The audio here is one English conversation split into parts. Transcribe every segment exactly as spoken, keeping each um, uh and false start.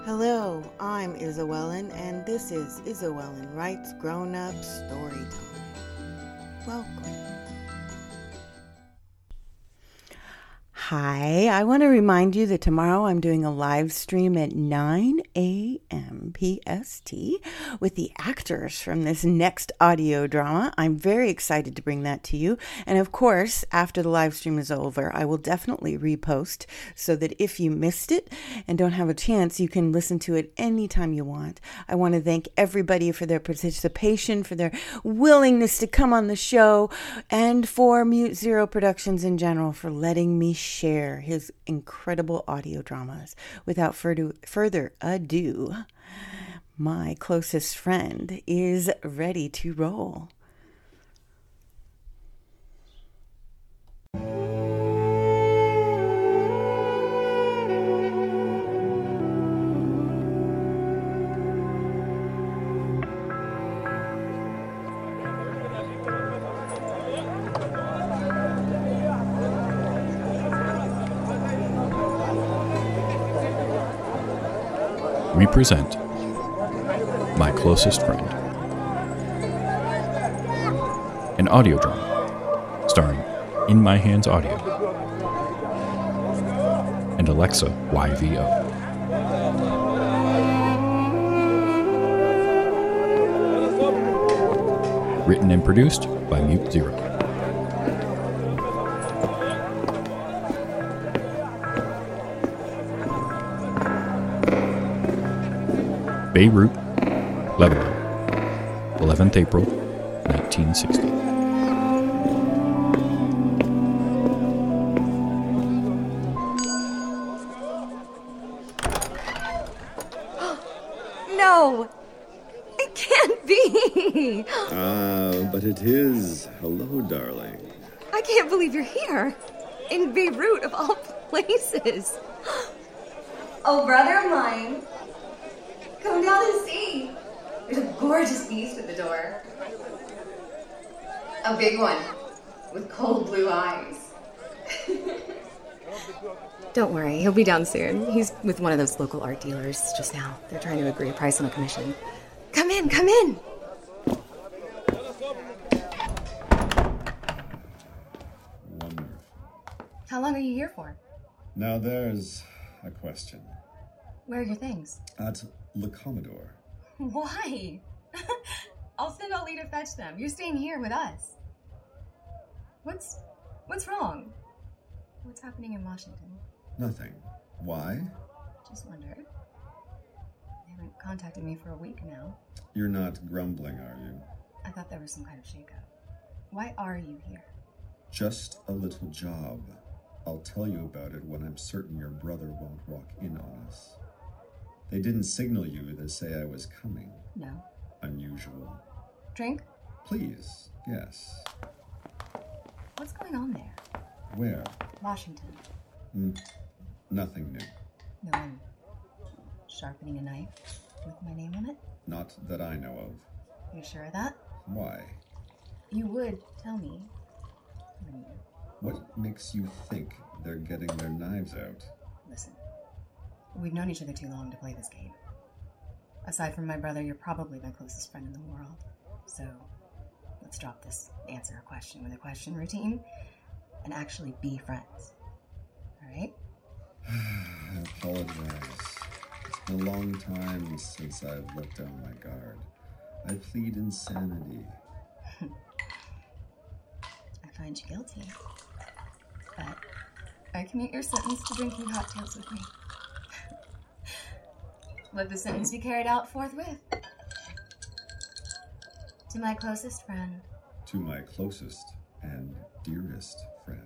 Hello, I'm Isowellen, and this is Isowellen Writes Grown Up Storytime. Welcome. Hi, I want to remind you that tomorrow I'm doing a live stream at nine a.m. P S T with the actors from this next audio drama. I'm very excited to bring that to you. And of course, after the live stream is over, I will definitely repost so that if you missed it and don't have a chance, you can listen to it anytime you want. I want to thank everybody for their participation, for their willingness to come on the show, and for Mute Zero Productions in general for letting me share share his incredible audio dramas. Without further, further ado, my closest friend is ready to roll. We present My Closest Friend, an audio drama starring In My Hands Audio and Alexa Y V O. Written and produced by Mute Zero. Beirut, Lebanon, eleventh April, nineteen sixty. No! It can't be! Ah, uh, but it is. Hello, darling. I can't believe you're here. In Beirut, of all places. Oh, brother of mine. Come down and see. There's a gorgeous beast at the door. A big one, with cold blue eyes. Don't worry, he'll be down soon. He's with one of those local art dealers just now. They're trying to agree a price on a commission. Come in, come in. Wonderful. How long are you here for? Now there's a question. Where are your things? At Le Commodore. Why? I'll send Ali to fetch them. You're staying here with us. What's what's wrong? What's happening in Washington? Nothing. Why? Just wondered. They haven't contacted me for a week now. You're not grumbling, are you? I thought there was some kind of shakeup. Why are you here? Just a little job. I'll tell you about it when I'm certain your brother won't walk in on us. They didn't signal you to say I was coming. No. Unusual. Drink? Please, yes. What's going on there? Where? Washington. Mm, nothing new. No one sharpening a knife with my name on it? Not that I know of. You sure of that? Why? You would tell me. Wouldn't you? What makes you think they're getting their knives out? Listen. We've known each other too long to play this game. Aside from my brother, you're probably my closest friend in the world. So, let's drop this answer a question with a question routine and actually be friends. Alright? I apologize. It's been a long time since I've let down my guard. I plead insanity. I find you guilty. But I commute your sentence to drinking cocktails with me. Let the sentence be carried out forthwith. To my closest friend. To my closest and dearest friend.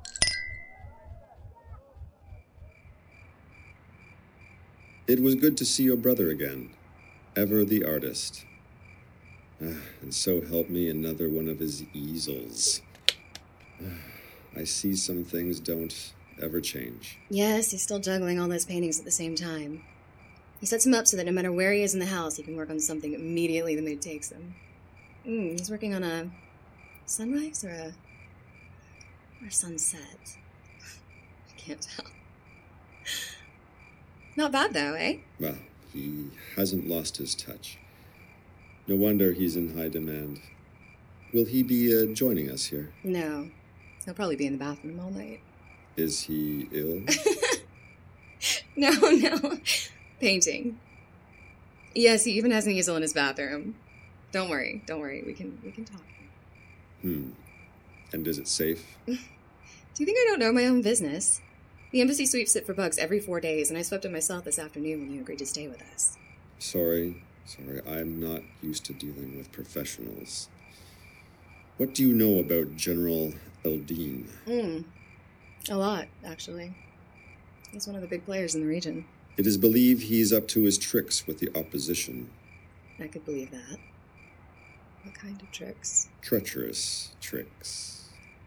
It was good to see your brother again. Ever the artist. Ah, and so help me another one of his easels. Ah, I see some things don't ever change. Yes, he's still juggling all those paintings at the same time. He sets him up so that no matter where he is in the house, he can work on something immediately the mood takes him. Mm, he's working on a sunrise or a or sunset. I can't tell. Not bad though, eh? Well, He hasn't lost his touch. No wonder he's in high demand. Will he be uh, joining us here? No. He'll probably be in the bathroom all night. Is he ill? No, no. Painting. Yes, he even has an easel in his bathroom. Don't worry, don't worry. We can we can talk. Hmm. And is it safe? Do you think I don't know my own business? The embassy sweeps it for bugs every four days, and I swept it myself this afternoon when you agreed to stay with us. Sorry, sorry. I'm not used to dealing with professionals. What do you know about General Eldine? Hmm. A lot, actually. He's one of the big players in the region. It is believed he's up to his tricks with the opposition. I could believe that. What kind of tricks? Treacherous tricks.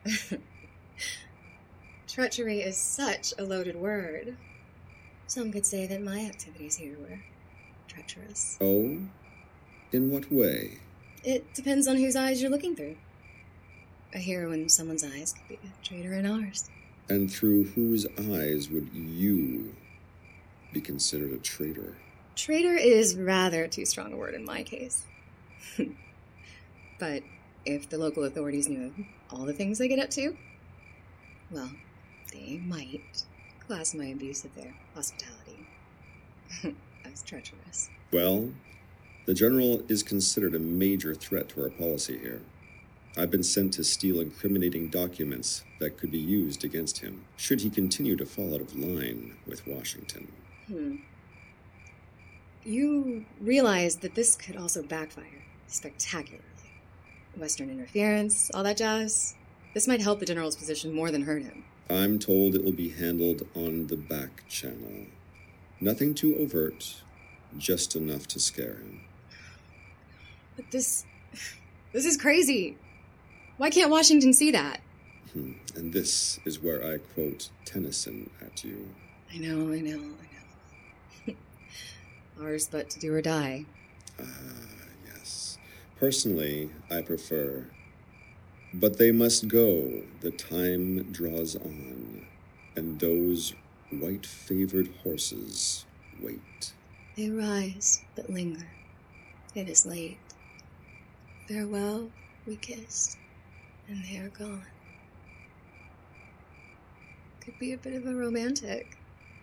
Treachery is such a loaded word. Some could say that my activities here were treacherous. Oh? In what way? It depends on whose eyes you're looking through. A hero in someone's eyes could be a traitor in ours. And through whose eyes would you be considered a traitor? Traitor is rather too strong a word in my case. But if the local authorities knew all the things I get up to, well, they might class my abuse of their hospitality as treacherous. Well, the General is considered a major threat to our policy here. I've been sent to steal incriminating documents that could be used against him, should he continue to fall out of line with Washington. Hmm. You realize that this could also backfire spectacularly. Western interference, all that jazz. This might help the General's position more than hurt him. I'm told it will be handled on the back channel. Nothing too overt, just enough to scare him. But this... this is crazy. Why can't Washington see that? Hmm. And this is where I quote Tennyson at you. I know, I know, I know. Ours but to do or die. Ah, yes. Personally, I prefer. But they must go. The time draws on. And those white-favored horses wait. They rise, but linger. It is late. Farewell, we kiss, and they are gone. Could be a bit of a romantic.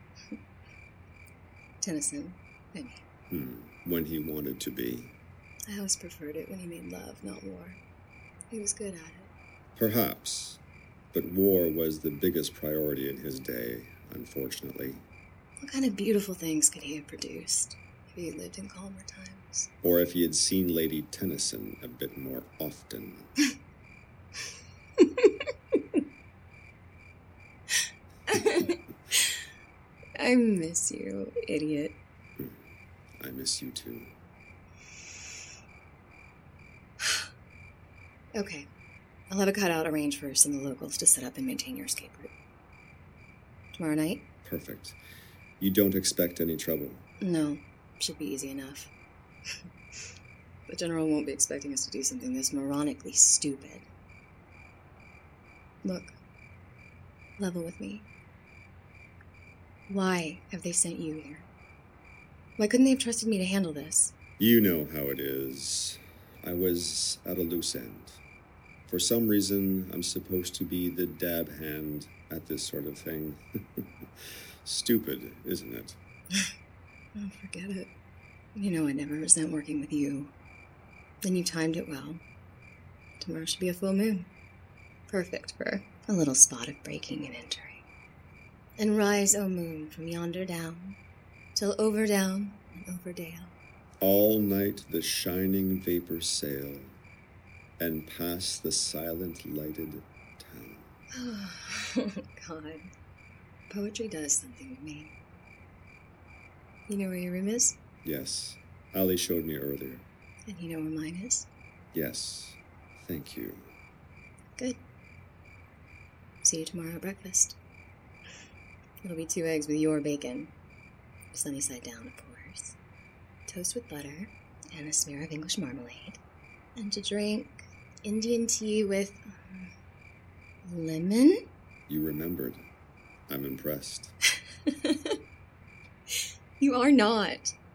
Tennyson, I mean. Hmm. When he wanted to be. I always preferred it when he made love, not war. He was good at it. Perhaps. But war was the biggest priority in his day, unfortunately. What kind of beautiful things could he have produced if he had lived in calmer times? Or if he had seen Lady Tennyson a bit more often. I miss you, idiot. I miss you too. Okay. I'll have a cutout arranged for some of the locals to set up and maintain your escape route. Tomorrow night? Perfect. You don't expect any trouble? No. Should be easy enough. The General won't be expecting us to do something this moronically stupid. Look. Level with me. Why have they sent you here? Why couldn't they have trusted me to handle this? You know how it is. I was at a loose end. For some reason, I'm supposed to be the dab hand at this sort of thing. Stupid, isn't it? Oh, forget it. You know I never resent working with you. And you timed it well. Tomorrow should be a full moon. Perfect for a little spot of breaking and entering. And rise, O moon, from yonder down, till over down and over dale. All night the shining vapors sail, and past the silent lighted town. Oh, God. Poetry does something to me. You know where your room is? Yes. Ali showed me earlier. And you know where mine is? Yes. Thank you. Good. See you tomorrow at breakfast. It'll be two eggs with your bacon. Sunny side down, of course. Toast with butter and a smear of English marmalade. And to drink Indian tea with um, lemon? You remembered. I'm impressed. You are not.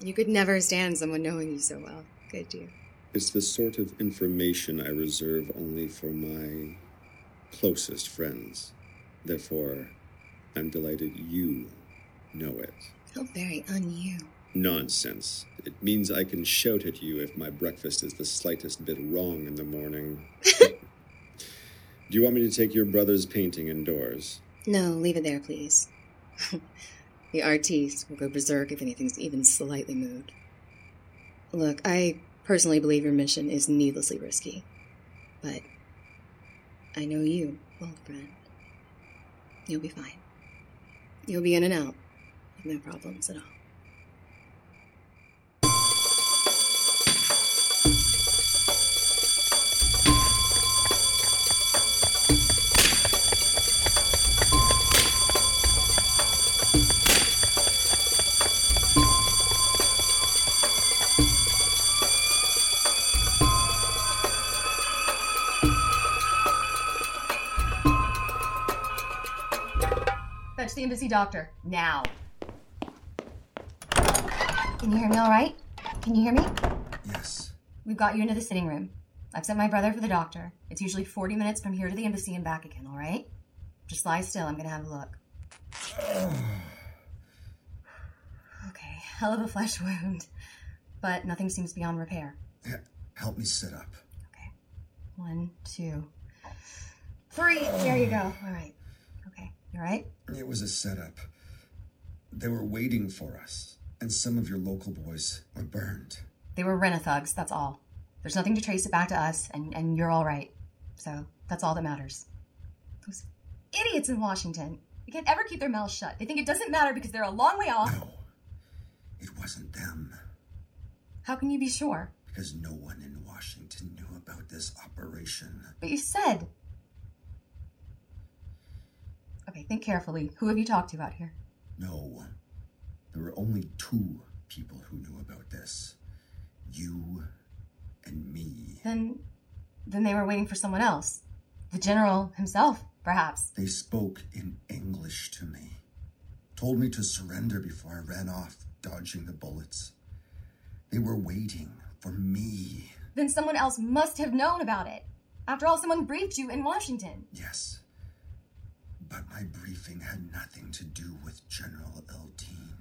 You could never stand someone knowing you so well, could you? It's the sort of information I reserve only for my closest friends. Therefore, I'm delighted you know it. How very un-you. Nonsense. It means I can shout at you if my breakfast is the slightest bit wrong in the morning. Do you want me to take your brother's painting indoors? No, leave it there, please. The artiste will go berserk if anything's even slightly moved. Look, I personally believe your mission is needlessly risky. But I know you, old friend. You'll be fine. You'll be in and out with no problems at all. Fetch the embassy doctor, now. Can you hear me all right? Can you hear me? Yes. We've got you into the sitting room. I've sent my brother for the doctor. It's usually forty minutes from here to the embassy and back again, all right? Just lie still, I'm gonna have a look. Okay, hell of a flesh wound. But nothing seems beyond repair. Yeah, help me sit up. Okay. One, two, three. There you go. All right. Okay. You all right? It was a setup. They were waiting for us, and some of your local boys were burned. They were rent-a-thugs, that's all. There's nothing to trace it back to us, and, and you're all right. So that's all that matters. Those idiots in Washington. They can't ever keep their mouths shut. They think it doesn't matter because they're a long way off. No, it wasn't them. How can you be sure? Because no one in Washington knew about this operation. But you said... Okay, think carefully. Who have you talked to out here? No. There were only two people who knew about this. You and me. Then... Then they were waiting for someone else. The general himself, perhaps. They spoke in English to me. Told me to surrender before I ran off, dodging the bullets. They were waiting for me. Then someone else must have known about it. After all, someone briefed you in Washington. Yes. But my briefing had nothing to do with General Eldine.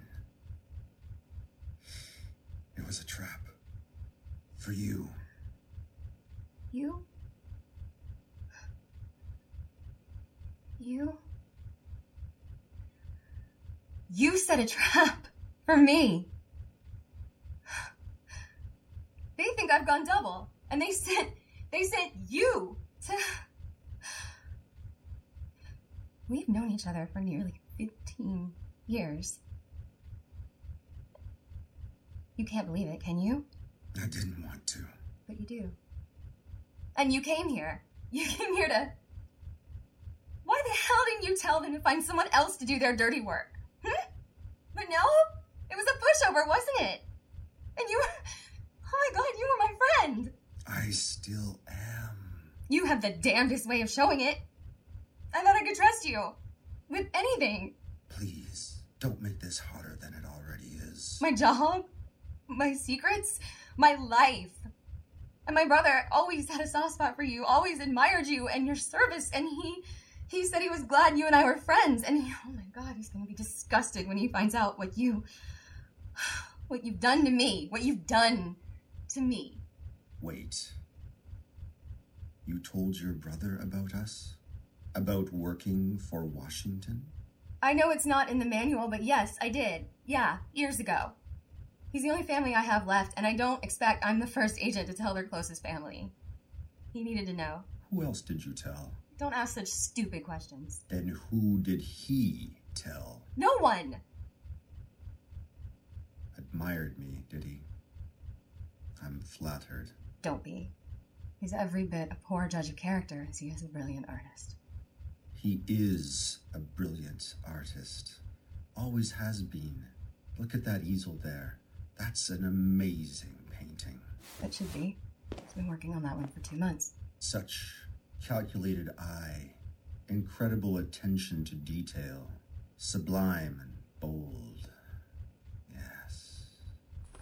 It was a trap. For you. You? You? You set a trap for me. They think I've gone double, and they sent, they sent you to... We've known each other for nearly fifteen years. You can't believe it, can you? I didn't want to. But you do. And you came here. You came here to... Why the hell didn't you tell them to find someone else to do their dirty work? Hmm? But no? It was a pushover, wasn't it? And you were... Oh my god, you were my friend! I still am. You have the damnedest way of showing it. I thought I could trust you. With anything. Please, don't make this hotter than it already is. My job? My secrets? My life. And my brother always had a soft spot for you, always admired you and your service, and he... He said he was glad you and I were friends, and he, oh my god, he's gonna be disgusted when he finds out what you... What you've done to me. What you've done to me. Wait. You told your brother about us? About working for Washington? I know it's not in the manual, but yes, I did. Yeah, years ago. He's the only family I have left, and I don't expect I'm the first agent to tell their closest family. He needed to know. Who else did you tell? Don't ask such stupid questions. Then who did he tell? No one! Admired me, did he? I'm flattered. Don't be. He's every bit a poor judge of character as he is a brilliant artist. He is a brilliant artist. Always has been. Look at that easel there. That's an amazing painting. That should be. He's been working on that one for two months. Such calculated eye, incredible attention to detail, sublime and bold. Yes.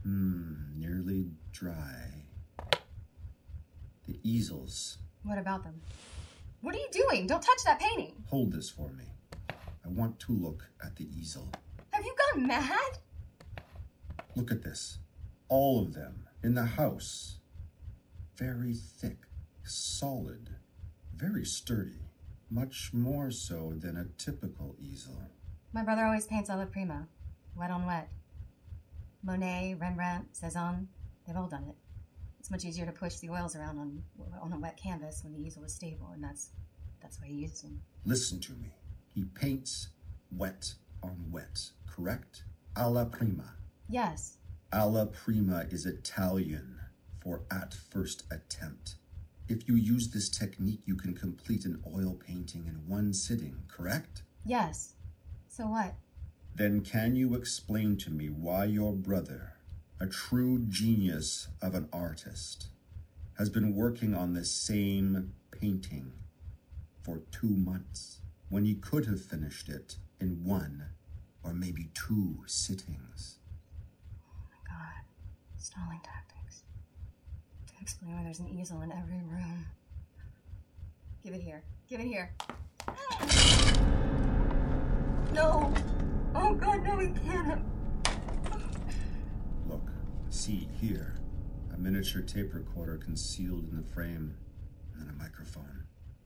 Hmm, nearly dry. The easels. What about them? What are you doing? Don't touch that painting. Hold this for me. I want to look at the easel. Have you gone mad? Look at this. All of them in the house. Very thick, solid, very sturdy. Much more so than a typical easel. My brother always paints alla prima, wet on wet. Monet, Rembrandt, Cezanne, they've all done it. It's much easier to push the oils around on on a wet canvas when the easel is stable, and that's that's why he uses them. Listen to me. He paints wet on wet, correct? Alla prima. Yes. Alla prima is Italian for at first attempt. If you use this technique, you can complete an oil painting in one sitting, correct? Yes. So what? Then can you explain to me why your brother, a true genius of an artist, has been working on the same painting for two months when he could have finished it in one or maybe two sittings? Oh my God. Stalling tactics. To explain why there's an easel in every room. Give it here. Give it here. No. Oh God, no, we can't. Look, see here, a miniature tape recorder concealed in the frame, and then a microphone.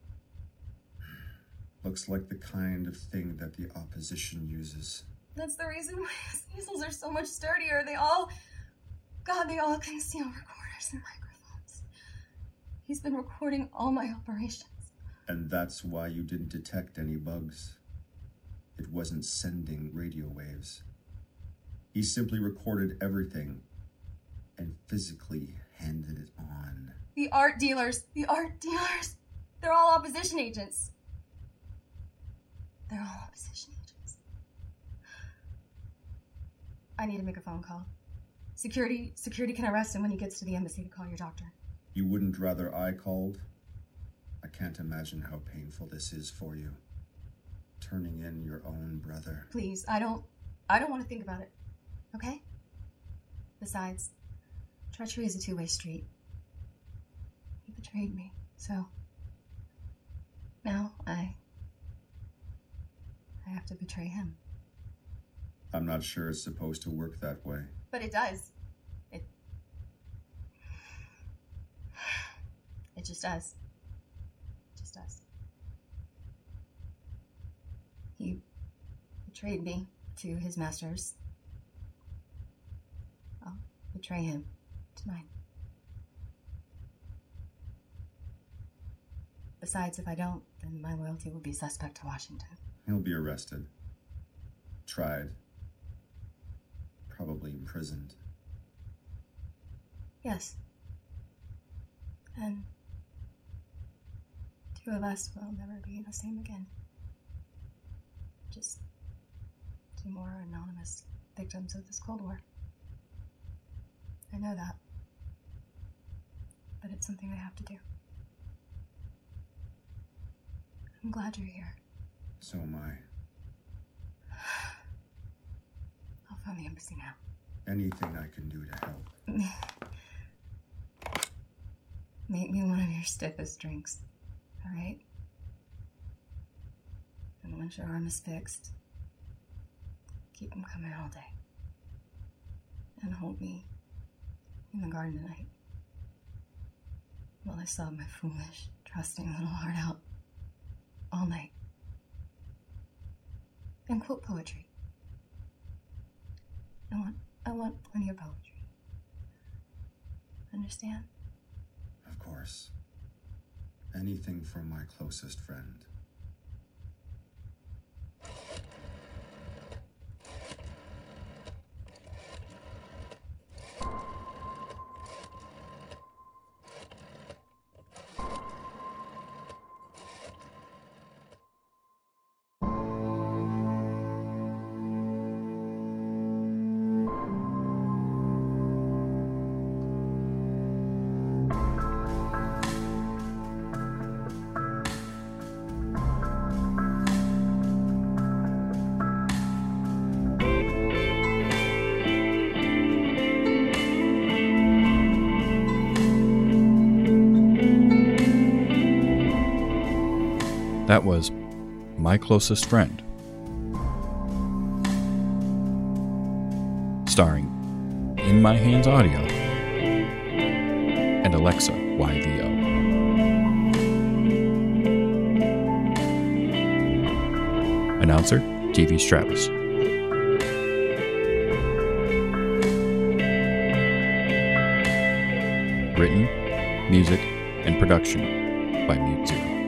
Looks like the kind of thing that the opposition uses. That's the reason why his easels are so much sturdier. They all, God, they all conceal recorders and microphones. He's been recording all my operations. And that's why you didn't detect any bugs. It wasn't sending radio waves. He simply recorded everything and physically handed it on. The art dealers, the art dealers, they're all opposition agents. They're all opposition agents. I need to make a phone call. Security, security can arrest him when he gets to the embassy to call your doctor. You wouldn't rather I called? I can't imagine how painful this is for you. Turning in your own brother. Please, I don't, I don't want to think about it. Okay? Besides, treachery is a two-way street. He betrayed me, so now I, I have to betray him. I'm not sure it's supposed to work that way. But it does. It, it just does. It just does. He betrayed me to his masters. I'll betray him to mine. Besides, if I don't, then my loyalty will be suspect to Washington. He'll be arrested. Tried. Probably imprisoned. Yes. And two of us will never be the same again. Just two more anonymous victims of this Cold War. I know that. But it's something I have to do. I'm glad you're here. So am I. I'll phone the embassy now. Anything I can do to help. Make me one of your stiffest drinks, all right? And once your arm is fixed, keep them coming all day. And hold me in the garden tonight while I sob my foolish, trusting little heart out all night. And quote poetry. I want, I want plenty of poetry. Understand? Of course. Anything from my closest friend. That was My Closest Friend, starring In My Hands Audio and Alexa Y V O. Announcer, T V Stratus. Written, music, and production by Mute Zero.